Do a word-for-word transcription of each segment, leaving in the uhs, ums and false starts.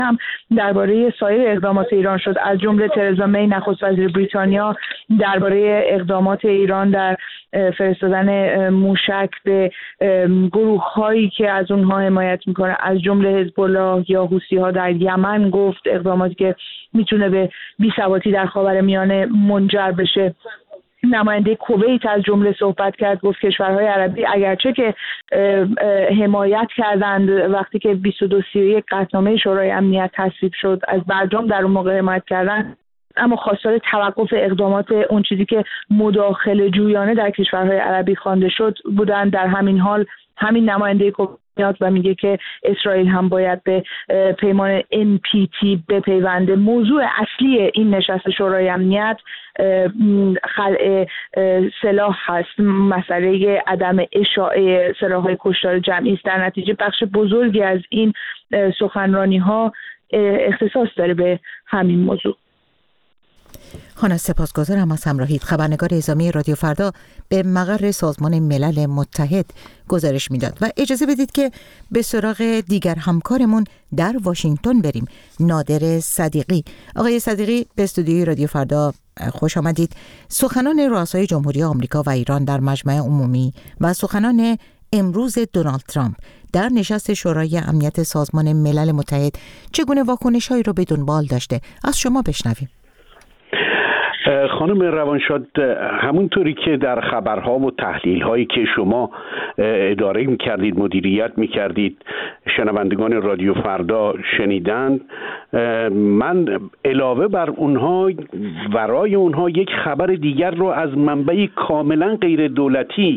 هم درباره سایر اقدامات ایران شد، از جمله ترزا می نخست وزیر بریتانیا درباره اقدامات ایران در فرستادن موشک به گروه هایی که از اونها حمایت میکنه از جمله حزب الله یا حوثی ها در یمن گفت، اقداماتی که میتونه به بی‌ثباتی در خاورمیانه منجر بشه. نماینده کویت از جمله صحبت کرد، گفت کشورهای عربی اگرچه که حمایت کردند وقتی که بیست و دو سی و یک قطعنامه شورای امنیت تصویب شد، از برجام در اون موقع حمایت کردند، اما خواستار توقف اقدامات اون چیزی که مداخله جویانه در کشورهای عربی خوانده شد بودند. در همین حال همین نماینده کویت و میگه که اسرائیل هم باید به پیمان ان پی تی بپیونده. موضوع اصلی این نشست شورای امنیت خلع سلاح هست، مسئله عدم اشاعه سلاح‌های کشتار جمعی است. در نتیجه بخش بزرگی از این سخنرانی ها اختصاص داره به همین موضوع. خانم سپاسگزارم از همراهیت. خبرنگار اعزامی رادیو فردا به مقر سازمان ملل متحد گزارش میداد و اجازه بدید که به سراغ دیگر همکارمون در واشنگتن بریم. نادر صدیقی. آقای صدیقی به استودیوی رادیو فردا خوش آمدید. سخنان رؤسای جمهوری آمریکا و ایران در مجمع عمومی و سخنان امروز دونالد ترامپ در نشست شورای امنیت سازمان ملل متحد چگونه واکنش‌هایی رو به دنبال داشته؟ از شما بشنویم. خانم روانشاد، همونطوری که در خبرها و تحلیل هایی که شما اداره می کردید، مدیریت می کردید، شنوندگان رادیو فردا شنیدند، من علاوه بر اونها ورای اونها یک خبر دیگر رو از منبعی کاملا غیر دولتی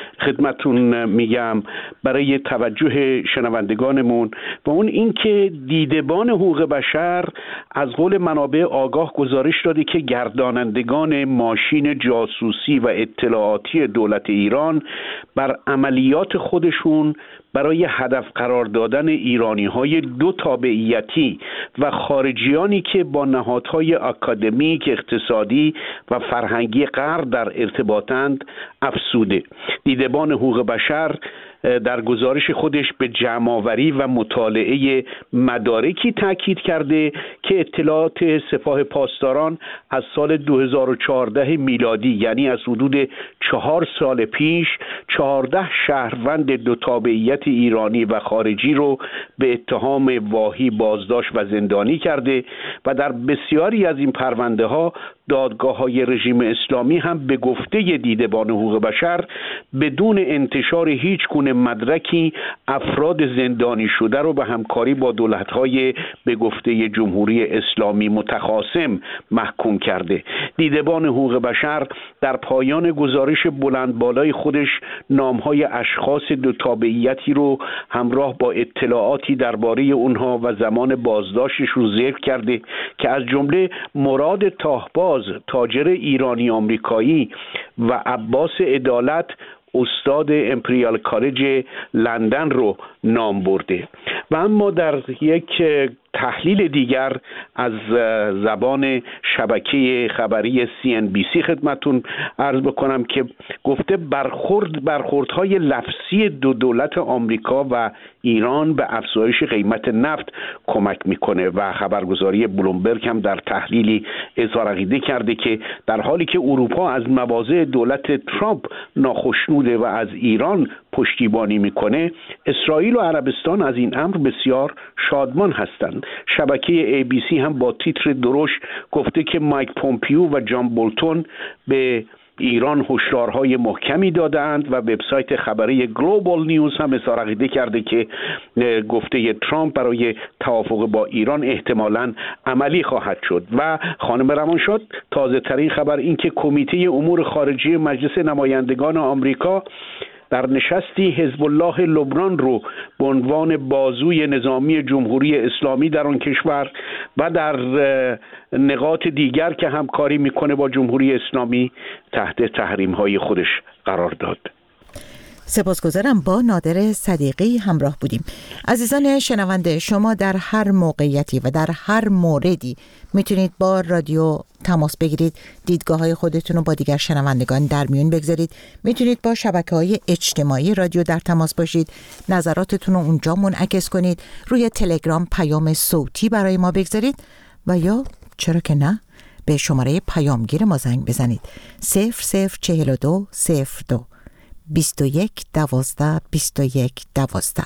خدمتون میگم برای توجه شنوندگانمون، و اون این که دیدبان حقوق بشر از قول منابع آگاه گزارش داده که گردانندگان ماشین جاسوسی و اطلاعاتی دولت ایران بر عملیات خودشون برای هدف قرار دادن ایرانی‌های دو تابعیتی و خارجیانی که با نهادهای اکادمیک، اقتصادی و فرهنگی غرب در ارتباطند افزوده. دیدبان حقوق بشر در گزارش خودش به جمع‌آوری و مطالعه مدارکی تاکید کرده که اطلاعات سپاه پاسداران از سال دو هزار و چهارده میلادی، یعنی از حدود چهار سال پیش، چهارده شهروند دو تابعیت ایرانی و خارجی رو به اتهام واهی بازداشت و زندانی کرده و در بسیاری از این پرونده ها دادگاه‌های رژیم اسلامی هم به گفته دیدبان حقوق بشر بدون انتشار هیچ گونه مدرکی افراد زندانی شده رو به همکاری با دولت‌های به گفته جمهوری اسلامی متخاصم محکوم کرده. دیدبان حقوق بشر در پایان گزارش بلند بالای خودش نام‌های اشخاص دو تابعیتی رو همراه با اطلاعاتی درباره اونها و زمان بازداشتش رو ذکر کرده که از جمله مراد تاهباز، تاجر ایرانی آمریکایی، و عباس عدالت، استاد امپریال کالج لندن رو نام برده. و اما در یک تحلیل دیگر از زبان شبکه خبری سی ان بی سی خدمتون عرض بکنم که گفته برخورد برخوردهای لفظی دو دولت آمریکا و ایران به افزایش قیمت نفت کمک میکنه و خبرگزاری بلومبرگ هم در تحلیلی اظهار عقیده کرده که در حالی که اروپا از مواضع دولت ترامپ ناخشنوده و از ایران پشتیبانی میکنه، اسرائیل و عربستان از این امر بسیار شادمان هستند. شبکه ای بی سی هم با تیتر درشت گفته که مایک پومپیو و جان بولتون به ایران هشدارهای محکمی دادند و وبسایت خبری گلوبال نیوز هم اظهار عقیده کرده که گفته ترامپ برای توافق با ایران احتمالاً عملی خواهد شد. و خانم روانشاد، تازه ترین خبر این که کمیته امور خارجه مجلس نمایندگان آمریکا در نشستی حزب الله لبنان رو به عنوان بازوی نظامی جمهوری اسلامی در آن کشور و در نقاط دیگر که همکاری میکنه با جمهوری اسلامی تحت تحریم های خودش قرار داد. سپاسگزارم. با نادر صدیقی همراه بودیم. عزیزان شنونده، شما در هر موقعیتی و در هر موردی میتونید با رادیو تماس بگیرید، دیدگاه های خودتون رو با دیگر شنوندگان در میون بگذارید. میتونید با شبکه‌های اجتماعی رادیو در تماس باشید، نظراتتون رو اونجا منعکس کنید، روی تلگرام پیام صوتی برای ما بگذارید و یا چرا که نه به شماره پیامگیر ما زنگ بزنید صفر صفر چهل و دو صفر دو بیست و یک دوازده بیست و یک دوازده.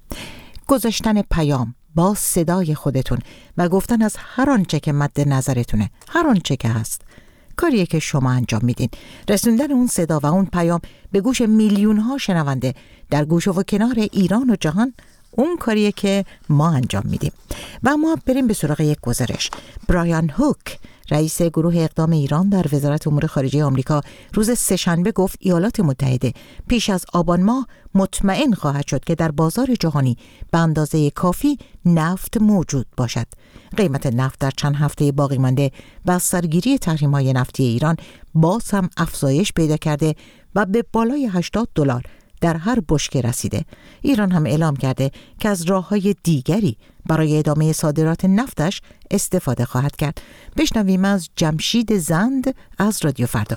گذاشتن پیام با صدای خودتون و گفتن از هر آنچه که مد نظرتونه، هر آنچه که هست، کاریه که شما انجام میدین. رسوندن اون صدا و اون پیام به گوش میلیون ها شنونده در گوش و کنار ایران و جهان، اون کاریه که ما انجام میدیم. و ما بریم به سراغ یک گزارش. برایان هوک، رئیس گروه اقدام ایران در وزارت امور خارجه آمریکا، روز سه‌شنبه گفت ایالات متحده پیش از آبان ماه مطمئن خواهد شد که در بازار جهانی به اندازه کافی نفت موجود باشد. قیمت نفت در چند هفته باقی مانده و از سرگیری تحریم‌های نفتی ایران باز هم افزایش پیدا کرده و به بالای هشتاد دلار در هر بشکه رسیده. ایران هم اعلام کرده که از راه‌های دیگری برای ادامه صادرات نفتش استفاده خواهد کرد. بشنویم از جمشید زند از رادیو فردا.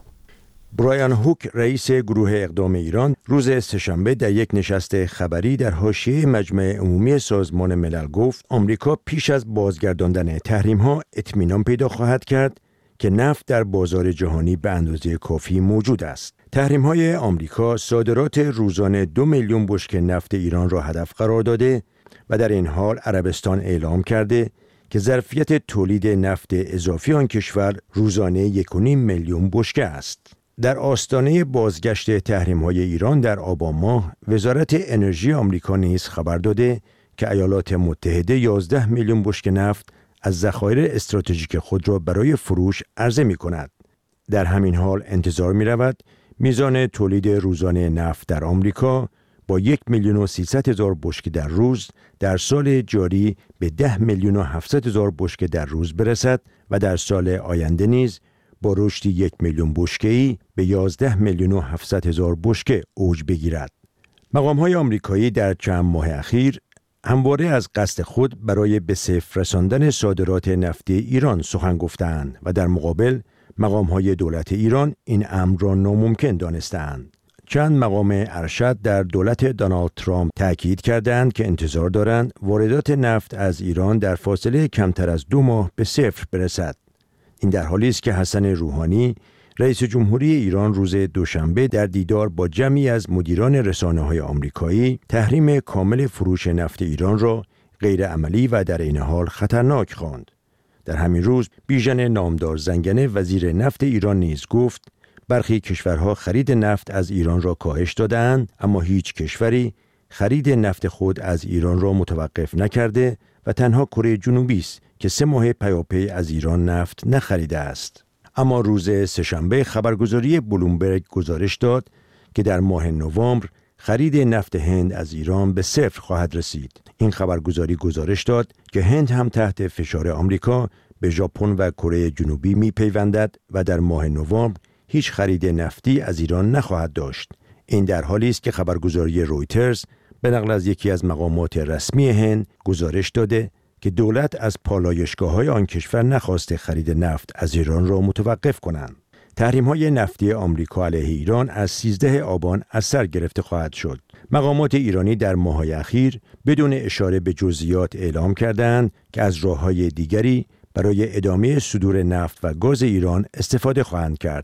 برایان هوک، رئیس گروه اقدام ایران، روز سه‌شنبه در یک نشست خبری در حاشیه مجمع عمومی سازمان ملل گفت آمریکا پیش از بازگرداندن تحریم‌ها اطمینان پیدا خواهد کرد که نفت در بازار جهانی به اندازه کافی موجود است. تحریم‌های آمریکا صادرات روزانه دو میلیون بشکه نفت ایران را هدف قرار داده و در این حال عربستان اعلام کرده که ظرفیت تولید نفت اضافی آن کشور روزانه یک و نیم میلیون بشکه است. در آستانه بازگشت تحریم‌های ایران در آبان ماه، وزارت انرژی آمریکا نیز خبر داده که ایالات متحده یازده میلیون بشکه نفت از ذخایر استراتژیک خود را برای فروش عرضه می‌کند. در همین حال انتظار می‌رود میزان تولید روزانه نفت در آمریکا با یک میلیون و سیصد هزار بشکه در روز در سال جاری به ده میلیون و هفتصد هزار بشکه در روز برسد و در سال آینده نیز با رشد یک میلیون بشکه‌ای به یازده میلیون و هفتصد هزار بشکه اوج بگیرد. مقام‌های آمریکایی در چند ماه اخیر همواره از قصد خود برای به صفر رساندن صادرات نفتی ایران سخن گفتند و در مقابل مقام‌های دولت ایران این امر را ناممکن دانستند. چند مقام ارشد در دولت دونالد ترامپ تأکید کردند که انتظار دارند واردات نفت از ایران در فاصله کمتر از دو ماه به صفر برسد. این در حالی است که حسن روحانی، رئیس جمهوری ایران، روز دوشنبه در دیدار با جمعی از مدیران رسانه‌های آمریکایی تحریم کامل فروش نفت ایران را غیر عملی و در عین حال خطرناک خواند. در همین روز بیژن نامدار زنگنه، وزیر نفت ایران، نیز گفت برخی کشورها خرید نفت از ایران را کاهش داده‌اند، اما هیچ کشوری خرید نفت خود از ایران را متوقف نکرده و تنها کره جنوبی است که سه ماه پیاپی از ایران نفت نخریده است. اما روز سه‌شنبه خبرگزاری بلومبرگ گزارش داد که در ماه نوامبر خرید نفت هند از ایران به صفر خواهد رسید. این خبرگزاری گزارش داد که هند هم تحت فشار آمریکا به ژاپن و کره جنوبی می‌پیوندد و در ماه نوامبر هیچ خرید نفتی از ایران نخواهد داشت. این در حالی است که خبرگزاری رویترز به نقل از یکی از مقامات رسمی هند گزارش داده که دولت از پالایشگاه‌های آن کشور نخواسته خرید نفت از ایران را متوقف کنند. تحریم‌های نفتی آمریکا علیه ایران از سیزده آبان از سر گرفته خواهد شد. مقامات ایرانی در ماه‌های اخیر بدون اشاره به جزئیات اعلام کردند که از راه‌های دیگری برای ادامه صدور نفت و گاز ایران استفاده خواهند کرد.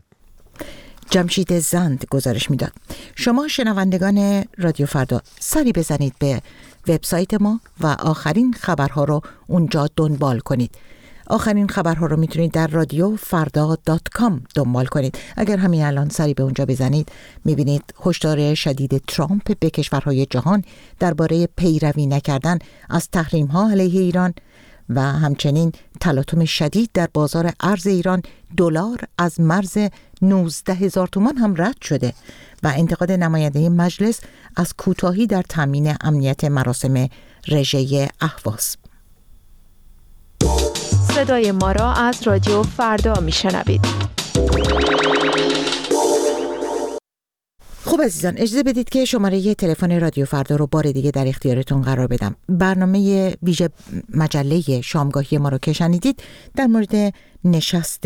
جمشید زند گزارش میداد. شما شنوندگان رادیو فردا سری بزنید به وبسایت ما و آخرین خبرها رو اونجا دنبال کنید. آخرین خبرها رو میتونید در رادیو فردا دات کام دنبال کنید. اگر همین الان سری به اونجا بزنید میبینید هشدار شدید ترامپ به کشورهای جهان درباره پیروی نکردن از تحریم‌ها علیه ایران و همچنین تلاطم شدید در بازار ارز ایران. دلار از مرز نوزده هزار تومان هم رد شده و انتقاد نماینده مجلس از کوتاهی در تامین امنیت مراسم رژه اهواز. صدای ما را از رادیو فردا میشنوید. خب خب عزیزان، اجازه بدید که شماره یه تلفن رادیو فردا رو بار دیگه در اختیارتون قرار بدم. برنامه ویژه مجله شامگاهی ما رو که شنیدید در مورد نشست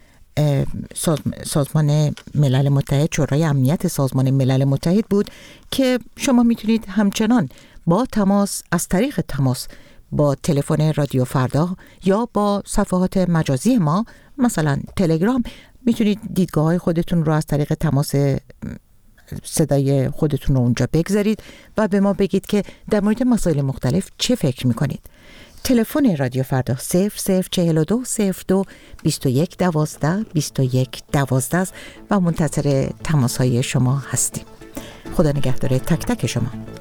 سازمان ملل متحد، شورای امنیت سازمان ملل متحد بود که شما میتونید همچنان با تماس، از طریق تماس با تلفن رادیو فردا یا با صفحات مجازی ما مثلا تلگرام میتونید دیدگاه های خودتون رو از طریق تماس صدای خودتون رو اونجا بگذارید و به ما بگید که در مورد مسائل مختلف چه فکر میکنید. تلفن رادیو فردا صفر صفر چهل و دو صفر دو بیست و یک دوازده بیست و یک دوازده است و منتظر تماس های شما هستیم. خدا نگهدار تک تک شما.